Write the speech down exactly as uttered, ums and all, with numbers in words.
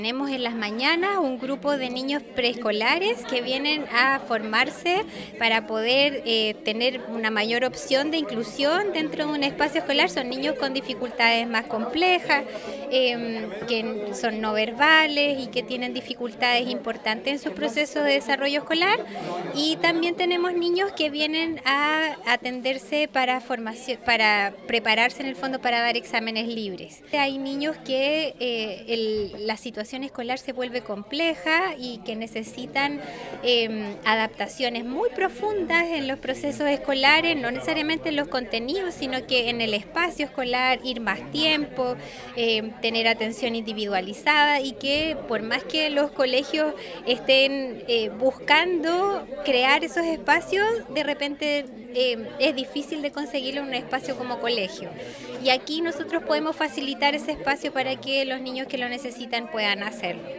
Tenemos en las mañanas un grupo de niños preescolares que vienen a formarse para poder eh, tener una mayor opción de inclusión dentro de un espacio escolar. Son niños con dificultades más complejas, eh, que son no verbales y que tienen dificultades importantes en sus procesos de desarrollo escolar. Y también tenemos niños que vienen a atenderse para formación, para prepararse en el fondo para dar exámenes libres. Hay niños que eh, el, la situación escolar se vuelve compleja y que necesitan eh, adaptaciones muy profundas en los procesos escolares, no necesariamente en los contenidos, sino que en el espacio escolar, ir más tiempo, eh, tener atención individualizada, y que por más que los colegios estén eh, buscando crear esos espacios, de repente eh, es difícil de conseguirlo en un espacio como colegio. Y aquí nosotros podemos facilitar ese espacio para que los niños que lo necesitan puedan hacerlo.